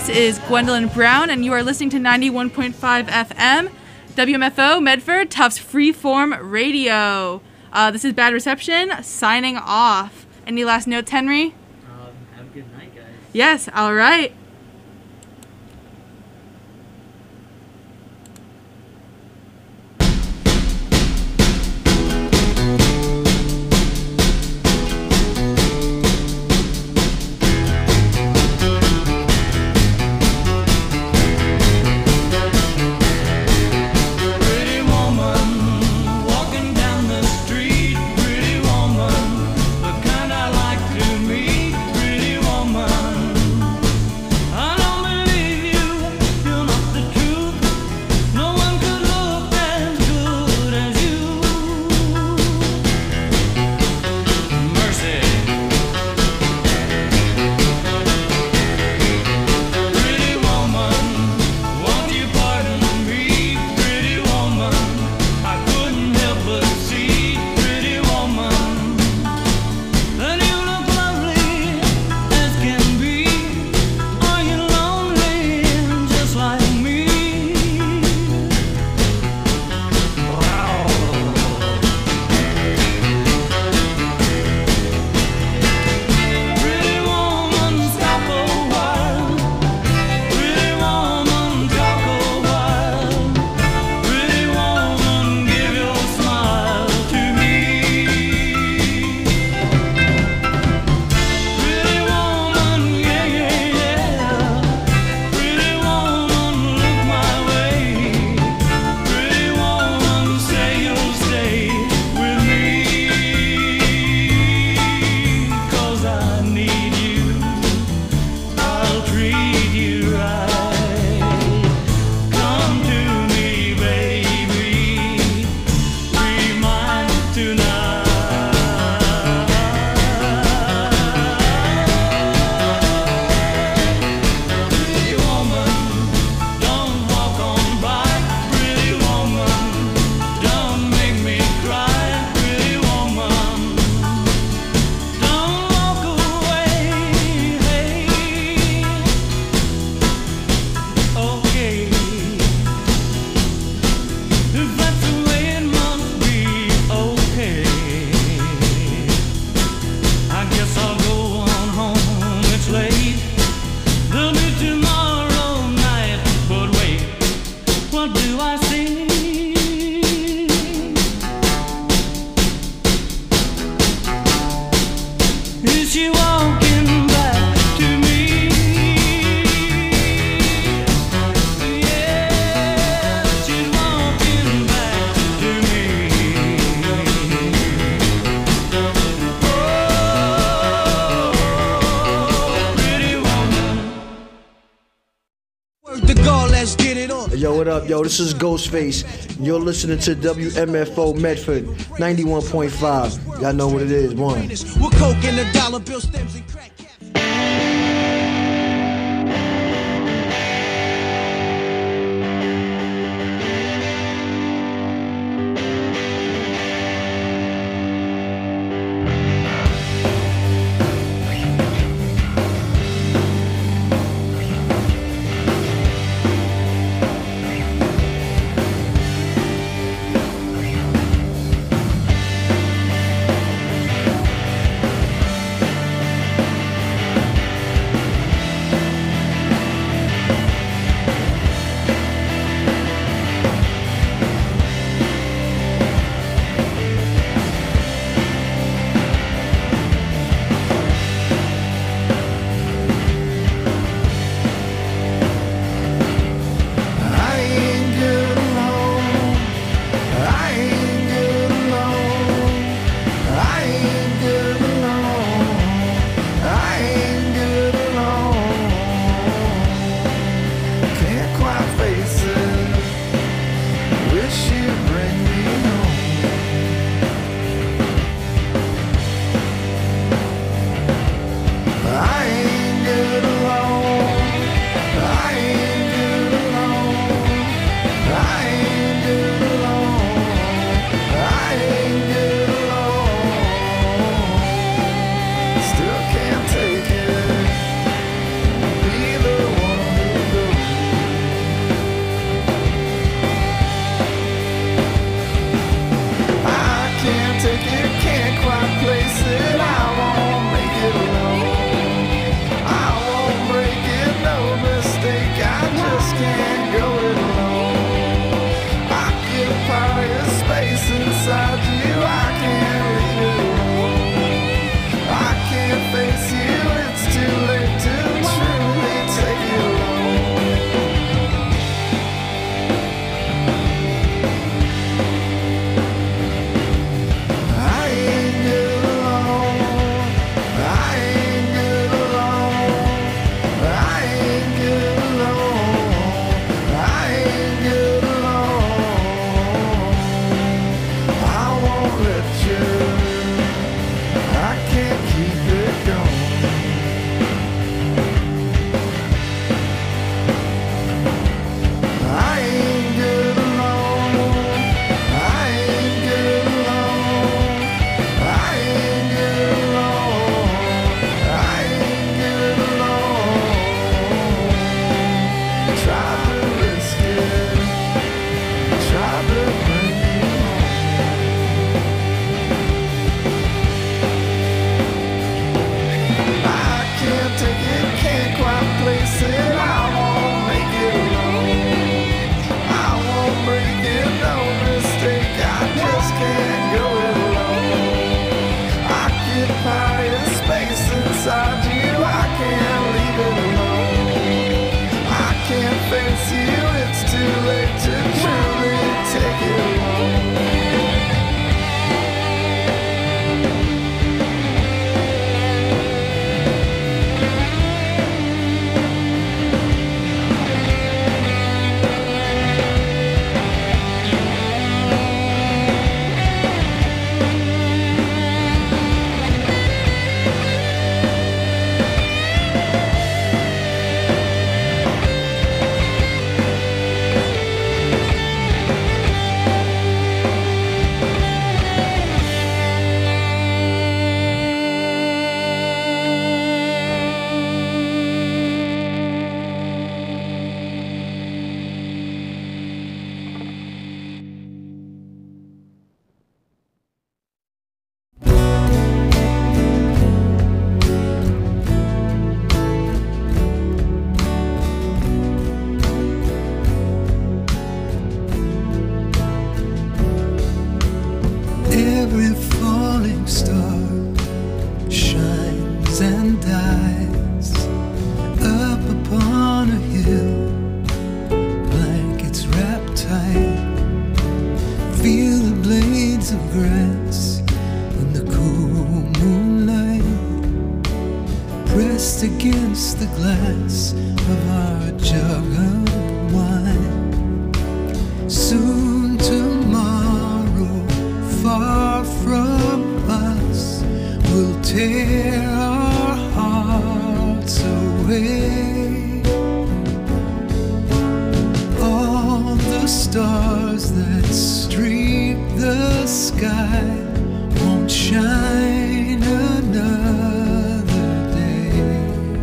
This is Gwendolyn Brown, and you are listening to 91.5 FM, WMFO, Medford, Tufts Freeform Radio. This is Bad Reception, signing off. Any last notes, Henry? Have a good night, guys. Yes, all right. Yo, what up? Yo, this is Ghostface. You're listening to WMFO Medford 91.5. Y'all know what it is. One. We're coke and the dollar bill stems and crack. can't go it alone. Occupy a space inside you, I can't leave it alone. I can't face you, it's too late to truly take it alone. I ain't good alone. I ain't good alone. I ain't good alone. I ain't good alone. I won't let you. I can't keep it going. I ain't good alone. I ain't good alone. I ain't good alone. I ain't good alone. Try to risk it. Try to bring me home. I can't take it, can't quite place it. I won't make it alone. I won't break it, no mistake. I just can't go it alone. Occupy a space inside you, I can't leave it alone. I can't face you, it's too late to truly take it alone. Every falling star shines and dies up upon a hill, blankets wrapped tight. Feel the blades of grass in the cool moonlight, pressed against the glass of our jug of wine. Soon tomorrow, far from us, will tear our hearts away. All the stars that streak the sky won't shine another day.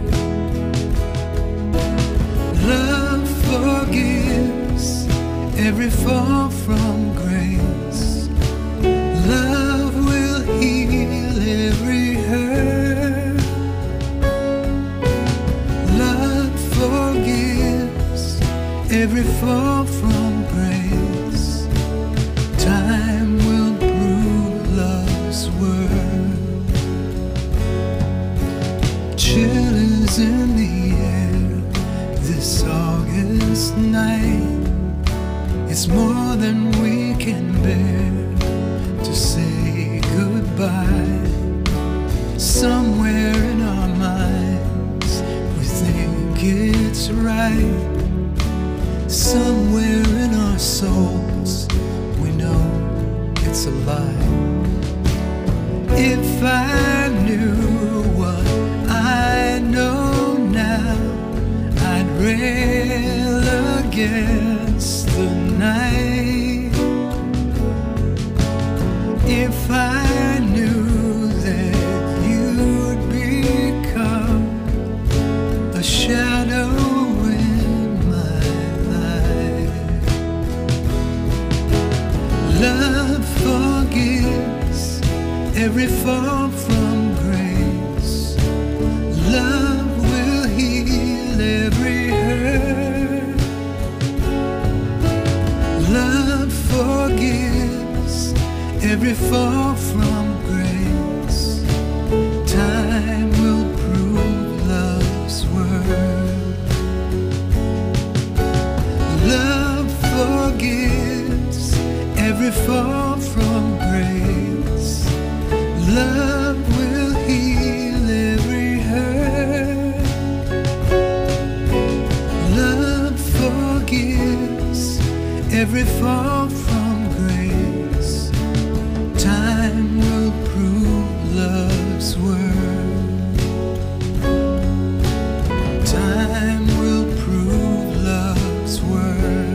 Love forgives every fall from grace. Love will heal every hurt. Love forgives every fall from grace. Time will prove love's worth. Chill is in the air this August night. It's more than we can bear to say goodbye. Somewhere in our minds we think it's right. Somewhere in our souls we know it's a lie. If I knew what I know now, I'd rail against the night. If I knew that you'd become a shadow in my life. Love forgives every fall from grace. Love will heal every hurt. every fall from grace. Time will prove love's worth. Love forgives every fall from grace. Love will heal every hurt. Love forgives every fall from grace. Time will prove love's worth. Time will prove love's worth.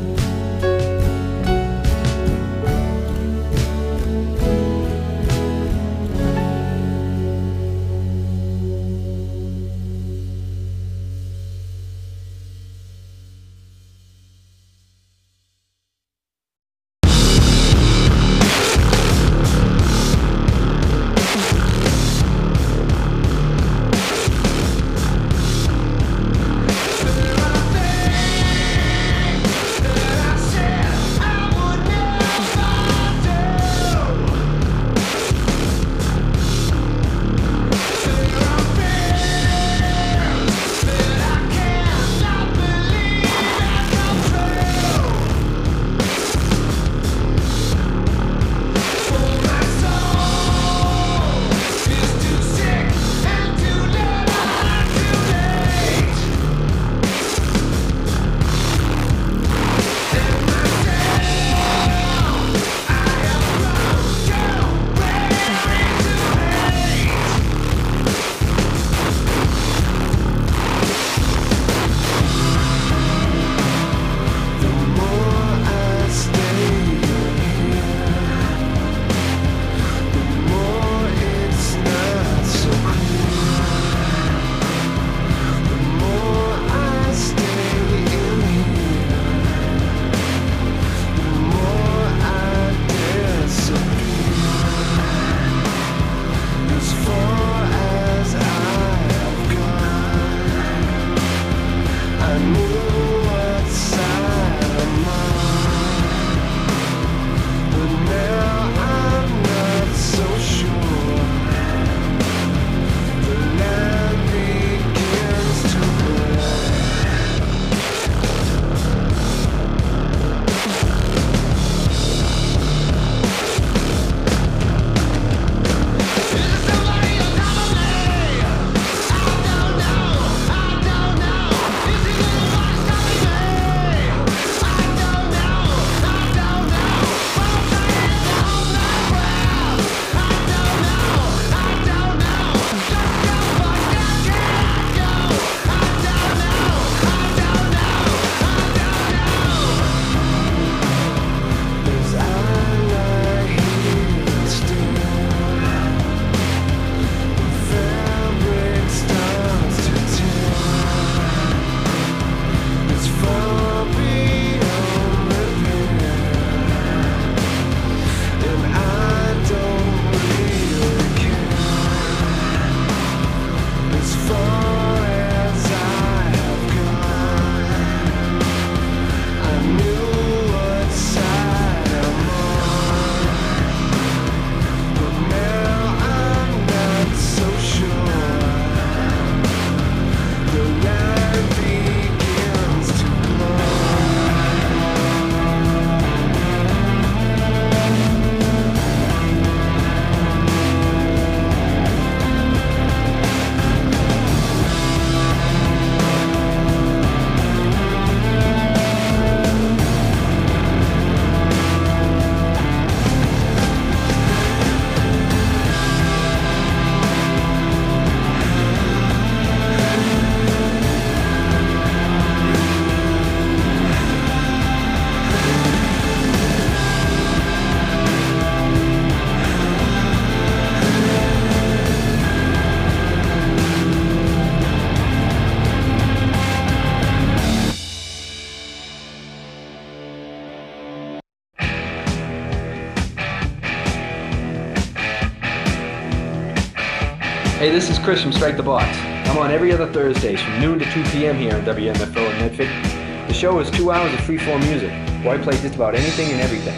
Hey, this is Chris from Strike the Box. I'm on every other Thursdays from noon to 2 p.m. here on WMFO in Medford. The show is 2 hours of free-form music, where I play just about anything and everything.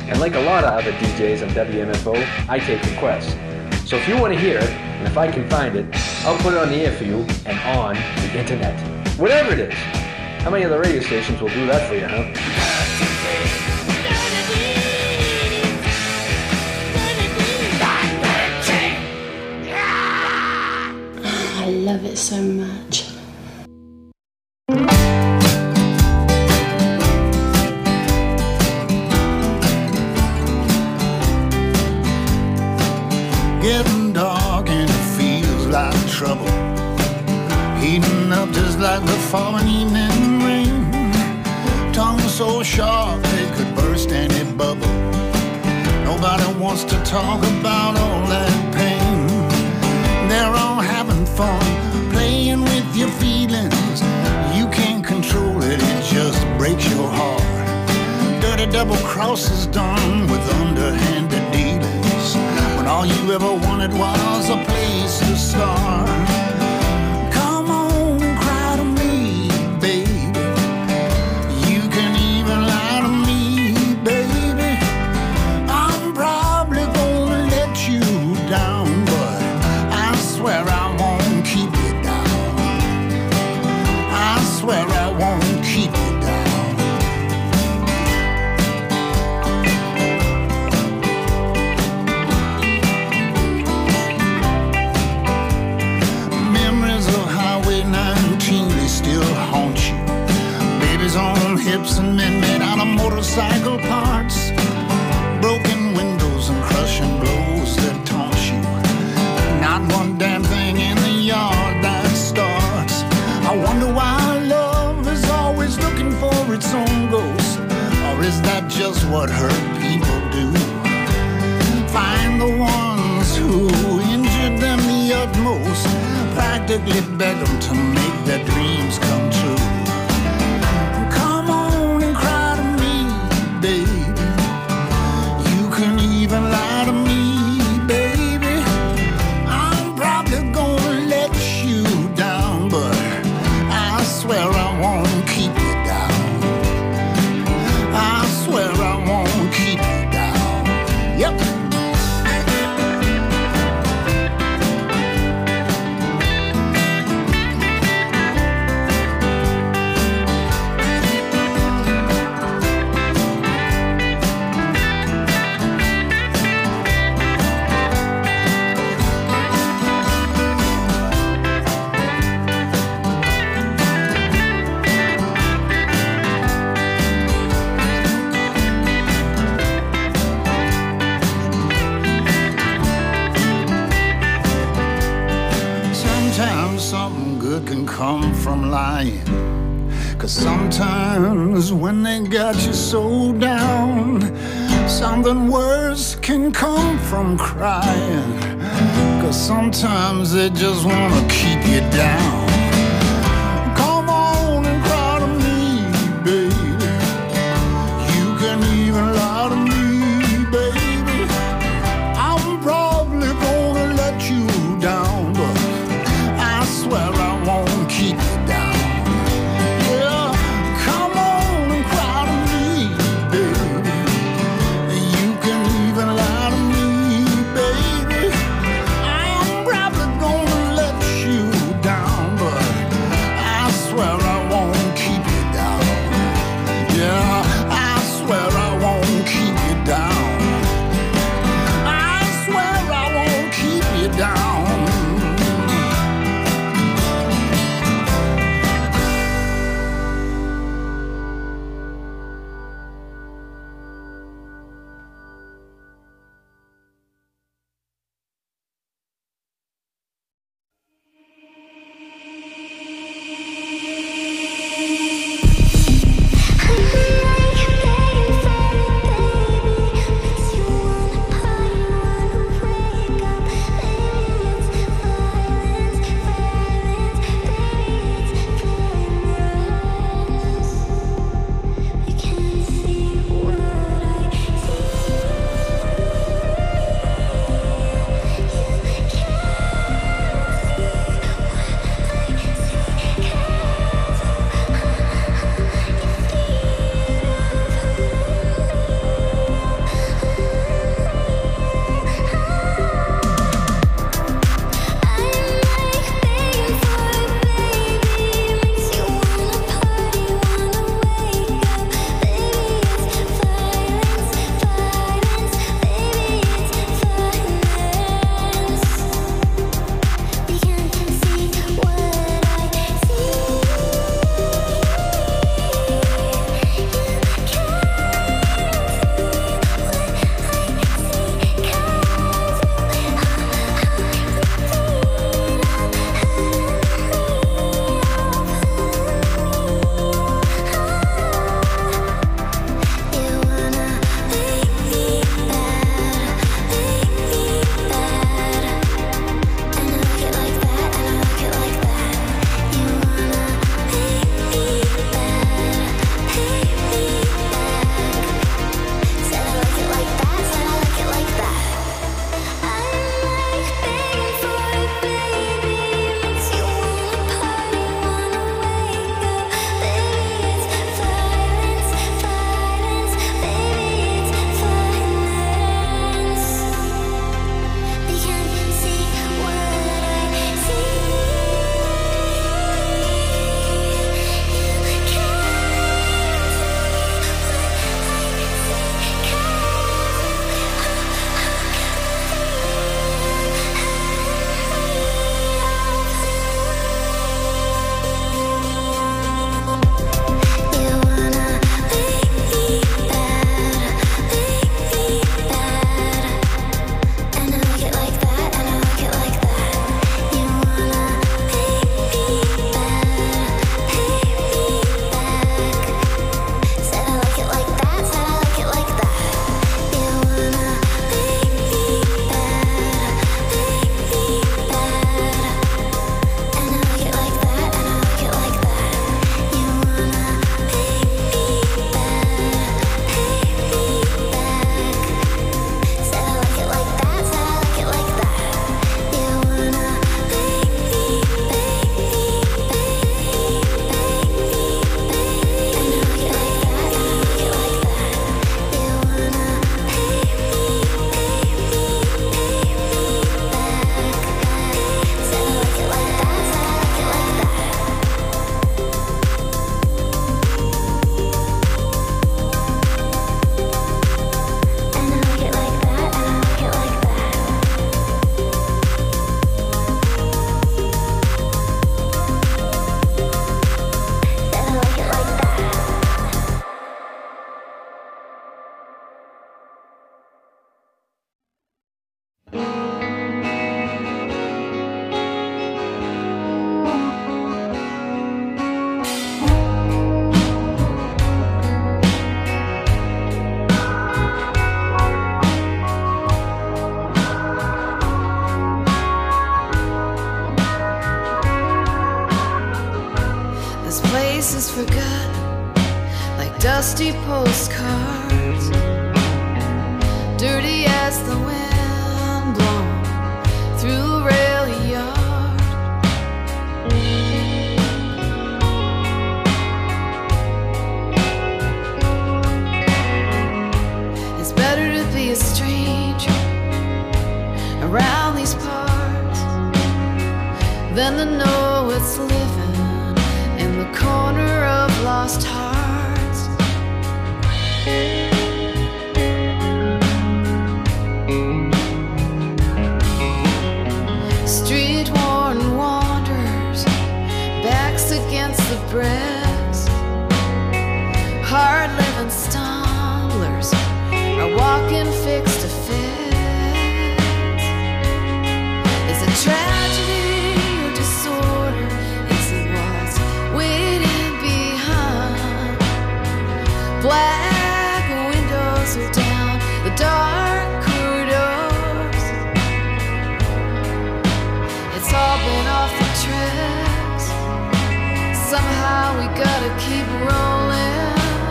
And like a lot of other DJs on WMFO, I take requests. So if you want to hear it, and if I can find it, I'll put it on the air for you and on the internet. Whatever it is. How many other radio stations will do that for you, huh? I love it so much. Getting dark and it feels like trouble. Heating up just like the falling evening rain. Tongue so sharp they could burst any bubble. Nobody wants to talk about all that pain. They're all having fun, playing with your feelings. You can't control it, it just breaks your heart. Dirty double crosses done with underhanded dealings, when all you ever wanted was a place to start. Come on, cry to me, baby. You can even lie to me, baby. I'm probably gonna let you down, but I swear I won't keep you down. I swear I won't keep you down. Memories of Highway 19, they still haunt you. Babies on hips and men made out of motorcycle parts. Broken windows and crushing blows that taunt you. Not one damn thing in the yard that starts. I wonder why love is always looking for its own ghost. Or is that just what hurt people do? Find the ones who injured them the utmost, practically beg them to make their dreams come true. Come on and cry to me, baby. You can even lie to me, baby. I'm probably gonna let you down, but I swear I won't keep you down. I swear I won't keep you down. Yep. Sometimes something good can come from lying. 'Cause sometimes when they got you so down, something worse can come from crying. 'Cause sometimes they just wanna keep you down. Come on and cry to me, baby. You can even lie to me, baby. I'm probably gonna let you down, but I swear I won't keep you down. Yeah, come on and cry to me, baby. You can even lie to me, baby. I'm probably gonna let you down, dusty postcards, dirty as the wind blown through a rail yard. It's better to be a stranger around these parts than to know it's living in the corner of lost hearts. Street worn wanderers, backs against the bricks, hard living stumblers are walking fix to fix. Is it tragedy or disorder? Is it what's waiting behind? Black windows are down the dark corridors. It's all been off the tracks. Somehow we gotta keep rolling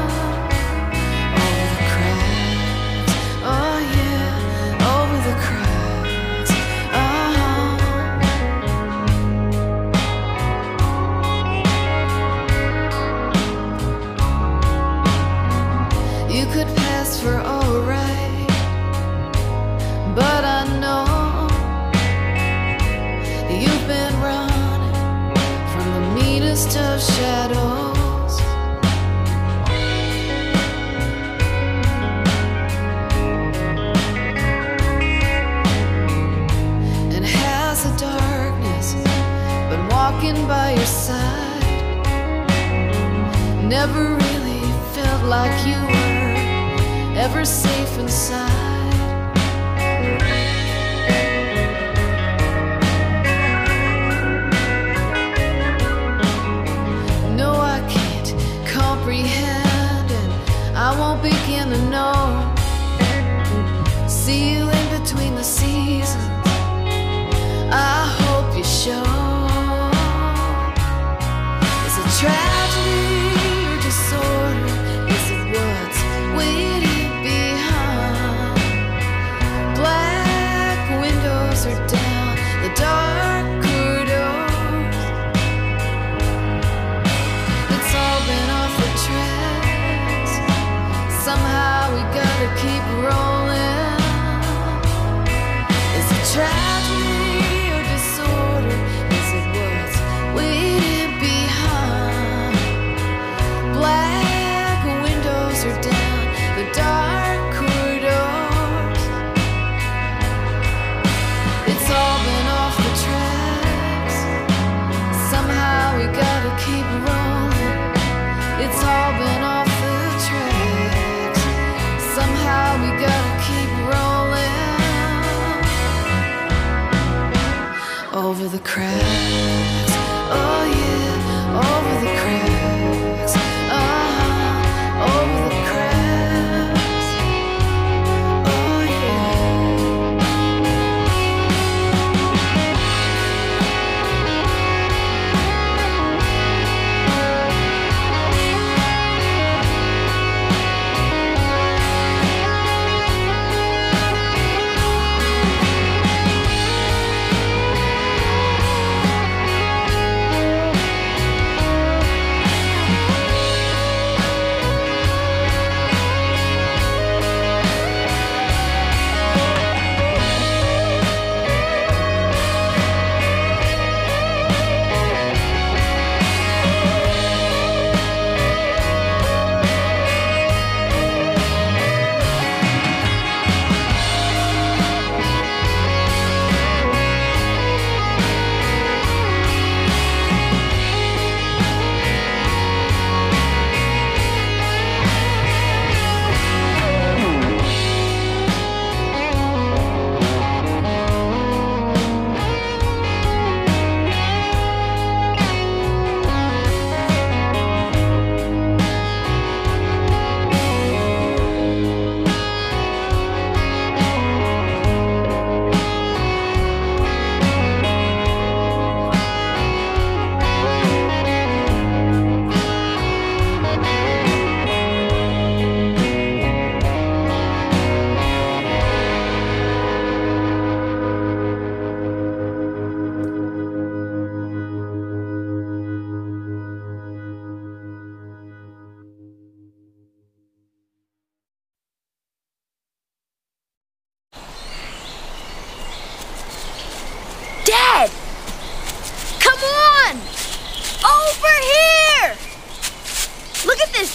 over the cracks. Oh yeah, over the cracks. You could pass for alright, but I know you've been running from the meanest of shadows. And has the darkness been walking by your side? Never really felt like you were ever safe inside. No, I can't comprehend, and I won't begin to know. See you in between the seasons, I hope you show. Is it tragedy or disorder? Is it what's waiting behind? Black windows are down the dark corridors. It's all been off the tracks. Somehow we gotta keep rolling. Is it tragedy or disorder? Is it what's waiting behind? Black windows are down the dark corridors. It's all been off the tracks. Somehow we gotta keep rolling. It's all been off the tracks. Somehow we gotta keep rolling over the cracks. Oh yeah, over the cracks. Over the cracks. Oh yeah.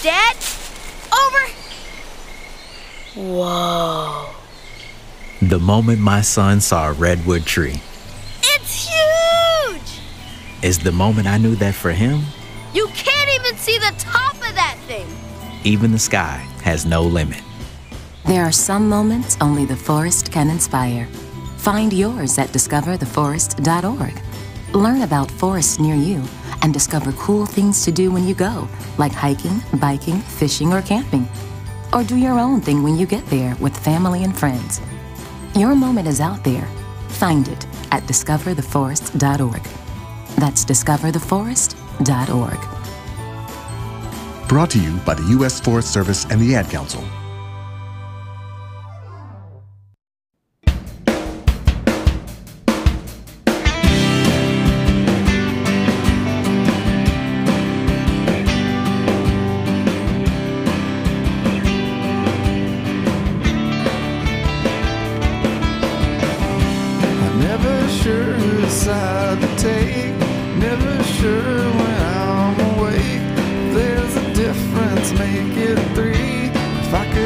Dad? Over! Whoa. The moment my son saw a redwood tree It's huge! is the moment I knew that for him, You can't even see the top of that thing. even the sky has no limit. There are some moments only the forest can inspire. Find yours at discovertheforest.org. Learn about forests near you and discover cool things to do when you go, like hiking, biking, fishing, or camping. Or do your own thing when you get there with family and friends. Your moment is out there. Find it at discovertheforest.org. That's discovertheforest.org. Brought to you by the U.S. Forest Service and the Ad Council. Never sure whose side to take. Never sure when I'm awake. There's a difference, make it three. If I could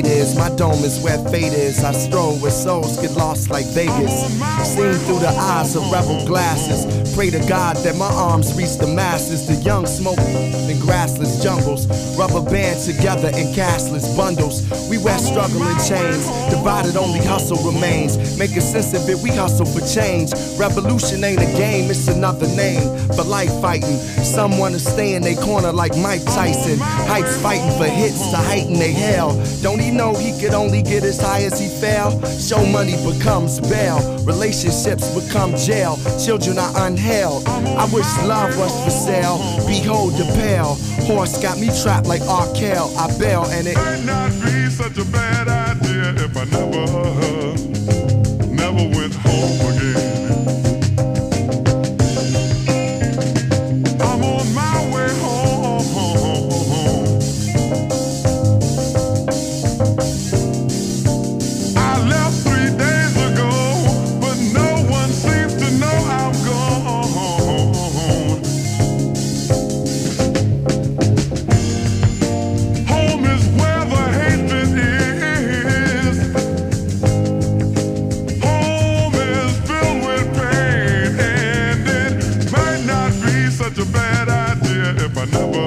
gate is. My dome is where fate is. I stroll where souls get lost like Vegas. Seen through the eyes of rebel glasses. Pray to God that my arms reach the masses. The young smoke in grassless jungles. Rubber band together in cashless bundles. We wear struggle in chains. Divided only hustle remains. Making sense of it, we hustle for change. Revolution ain't a game, it's another name for life fighting. Some wanna stay in their corner like Mike Tyson. Heights fighting for hits to heighten they hell. Don't he know he could only get as high as he fell? Show money becomes bail. Relationships become jail. Children are unheld. I wish love was for sale. Behold the pale horse got me trapped like Arkell. I bail and it might not be such a bad idea if I never went home again. I'm on my way home. I left 3 days ago, but no one seems to know I'm gone. Home is where the hatred is. Home is filled with pain, and it might not be such a bad idea if I never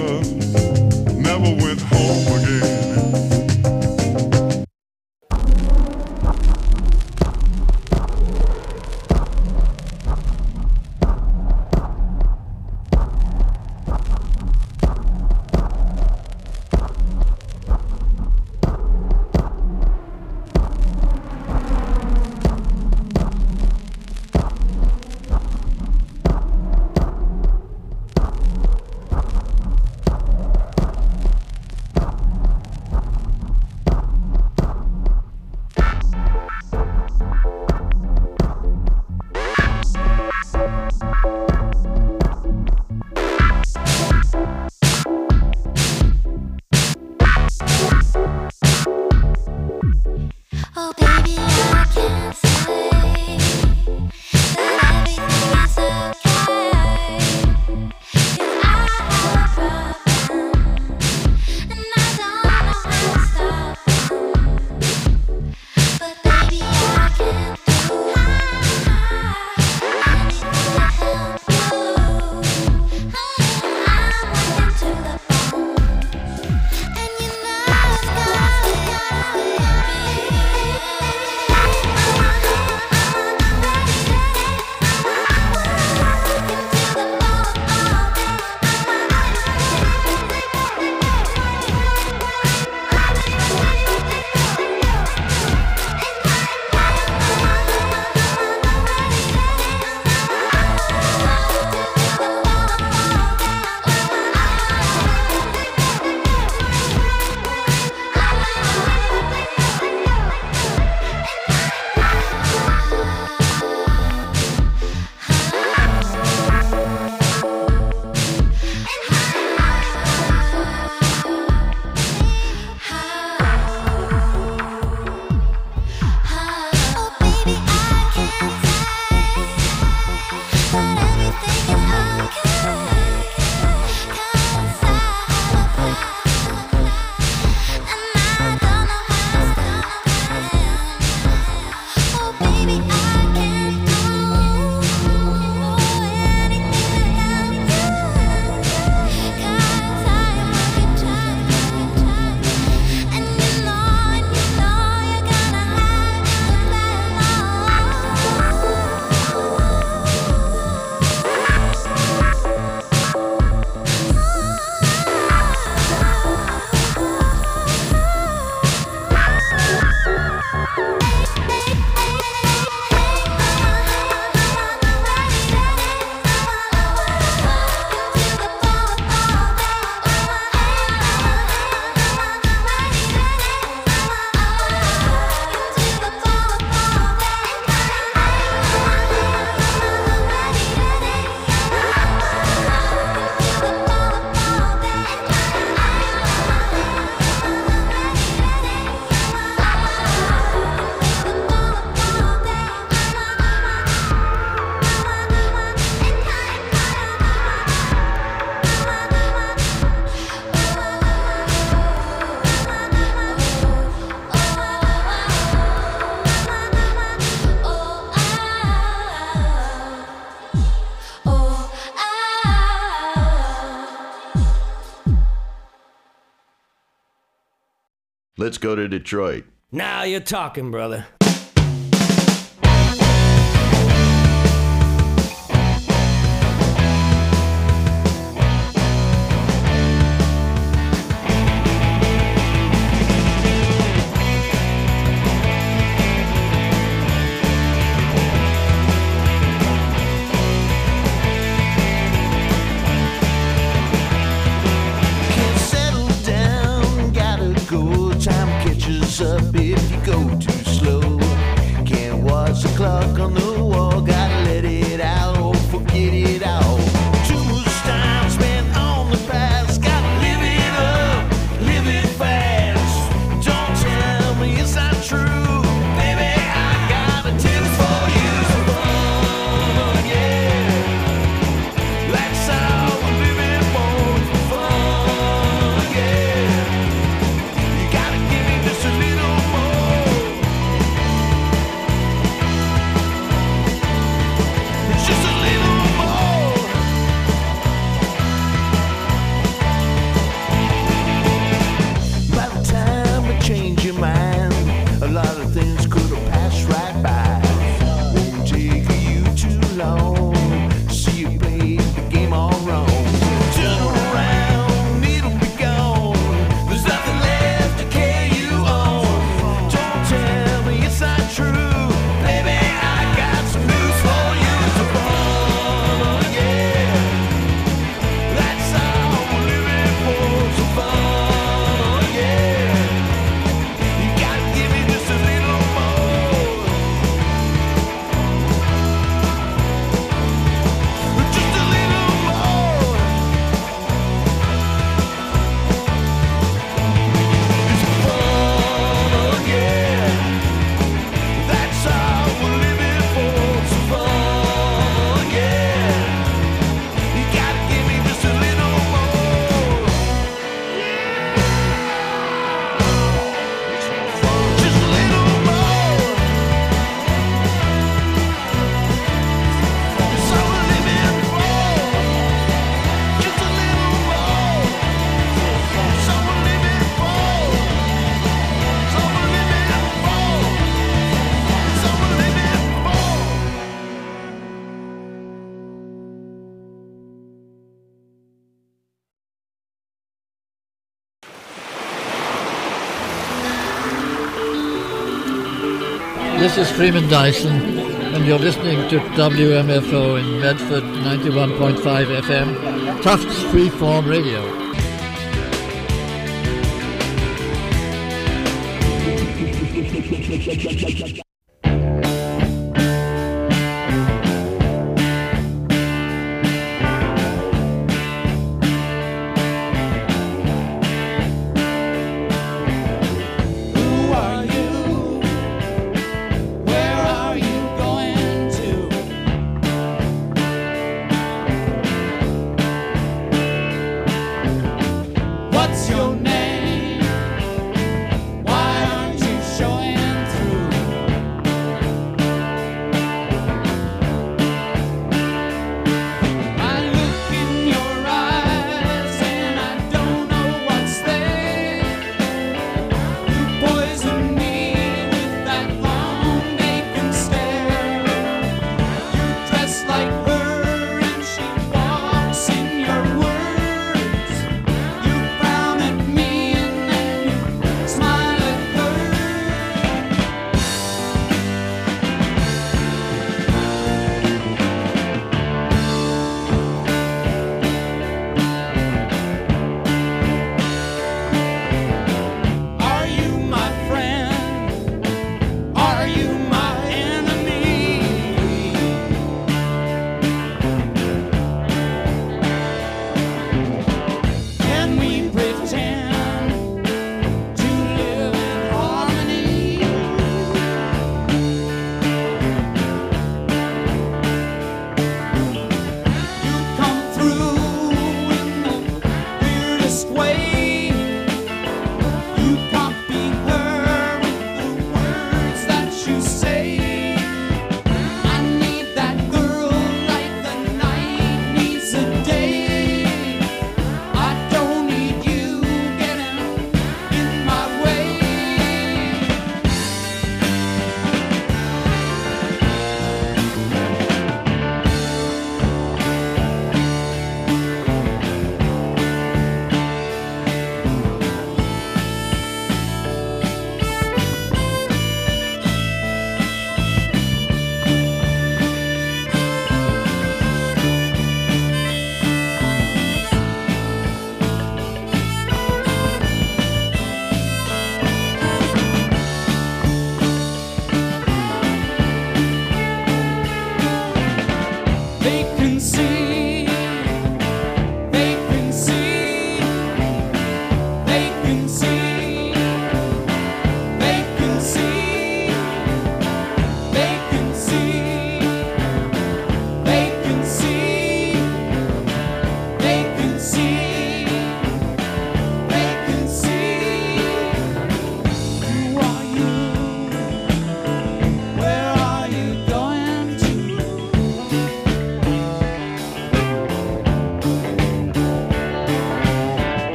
went home again. Oh baby, I can't say that everything is okay. 'Cause I have a problem, and I don't know how to stop them. But baby, I can't do anything to help you. I'm working to the bone, and you know it's gotta be. let's go to Detroit. Now you're talking, brother. Up if you go too slow. Can't watch the clock on the wall. Gotta let it out or forget it all. Too much time spent on the past. Gotta live it up, live it fast. Don't tell me it's not true, baby. I got a tip for you. Fun, yeah. That's how we're living for fun, yeah. You gotta give me just a little. A lot of things could have passed right by. Won't take you too long. See you play the game all wrong. Turn around, it'll be gone. There's nothing left to carry you on. Don't tell me it's not true, baby. I got some news for you. It's fun, yeah. That's how we're living for. Some fun, yeah. This is Freeman Dyson, and you're listening to WMFO in Medford, 91.5 FM, Tufts Freeform Radio. What's your name? Why aren't you showing through?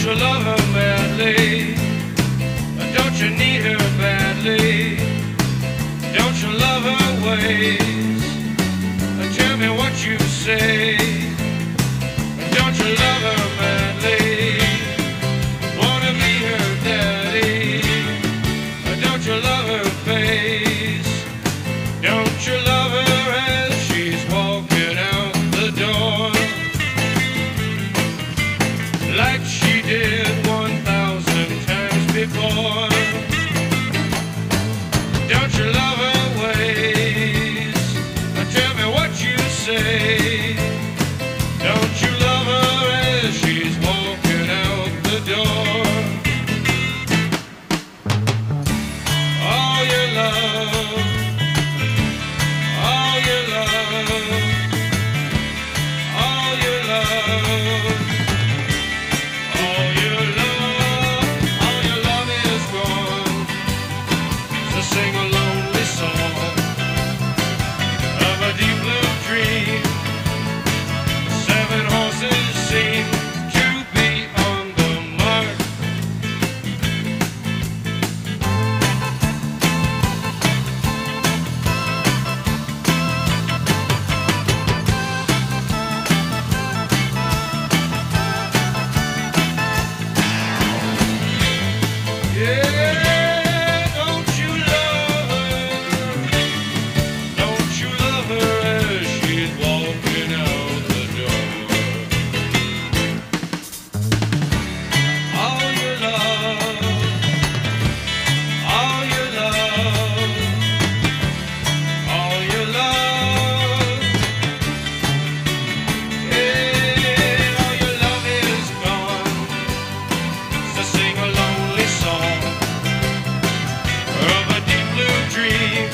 you love her madly? Don't you need her badly? Don't you love her ways? Tell me what you say. Don't you love her madly? Wanna be her daddy? Don't you love her face? Don't you love her as she's walking out the door? Like she did 1,000 times before. Don't you love her ways? Tell me what you say. Don't you love her as she's walking out the door? All your love, all your love, all your love, all your love, all your love is gone. So sing a lonely song of a deep blue dream. 7 horses seem to be on the mark. Yeah, don't you love her? Don't you love her as she's walking out the door? All your love, all your love, all your love. Yeah, all your love is gone. So sing a lonely song of a deep blue dream.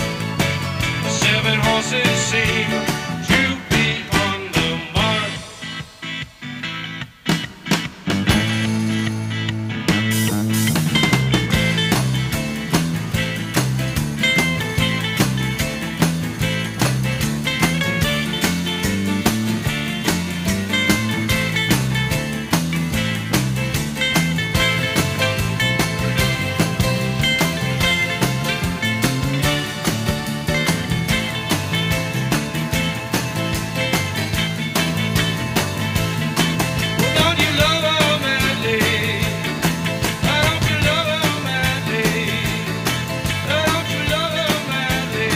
7 horses seem to be on the mark. Don't you love her madly? Don't you love her madly? Don't you love her madly?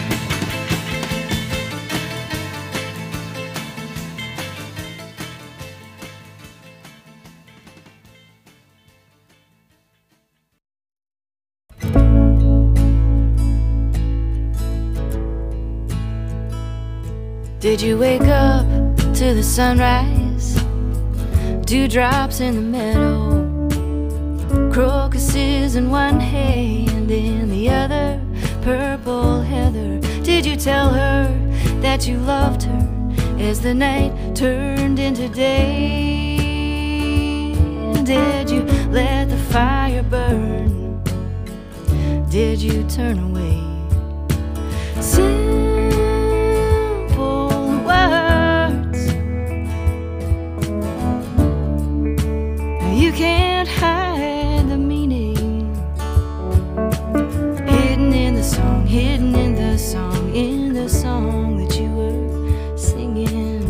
Did you wake up to the sunrise? Dewdrops in the meadow, crocuses in one hand, in the other purple heather. Did you tell her that you loved her as the night turned into day? Did you let the fire burn? Did you turn away? Simple words, you can't hide the meaning, hidden in the song, hidden in the song, in the song that you were singing.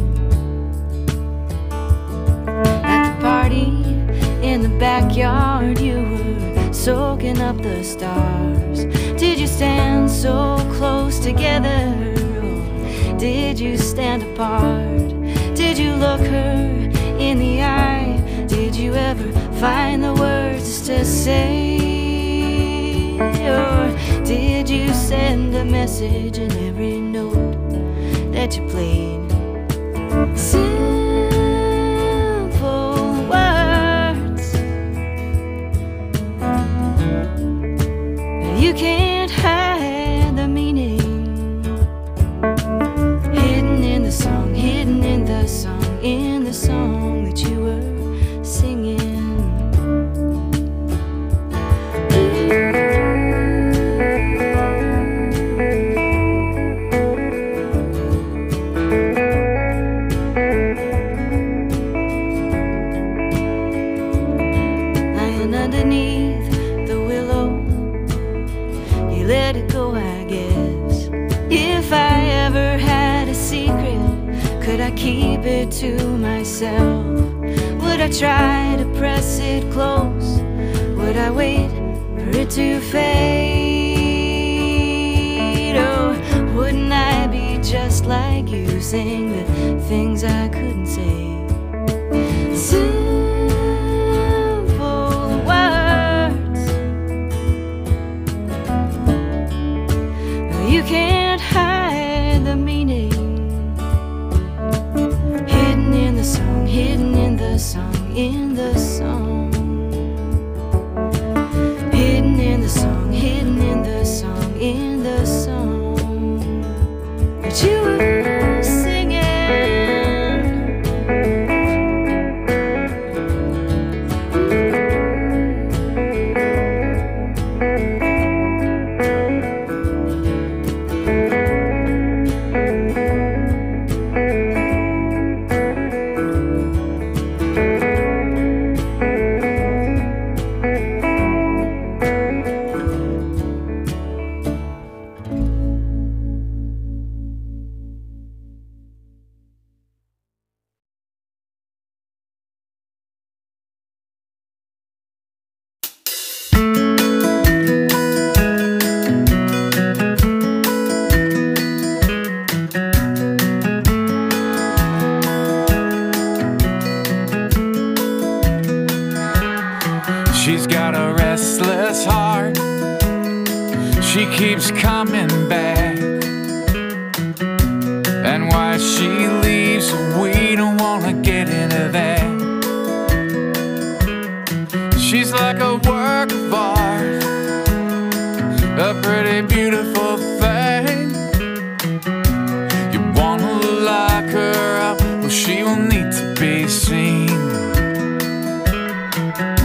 At the party in the backyard, you were soaking up the stars. Did you stand so close together, or did you stand apart? Did you look her in the eye? Did you ever find the words to say? Or did you send a message in every note that you played? Simple words, you can't hide the meaning, hidden in the song, hidden in the song, in the song that you were singing. underneath the willow. You let it go, I guess. If I ever had a secret, could I keep it to myself? Would I try to press it close? Would I wait for it to fade? Or wouldn't I be just like you, saying the things I couldn't say? Simple words you can't hide the meaning, hidden in the song, hidden in the song, in the song, hidden in the song, hidden in the song, in the song that you were singing. She's got a restless heart. She keeps coming back. And why she leaves, we don't wanna get into that. She's like a work of art, a pretty beautiful thing. You wanna lock her up, well, she will need to be seen.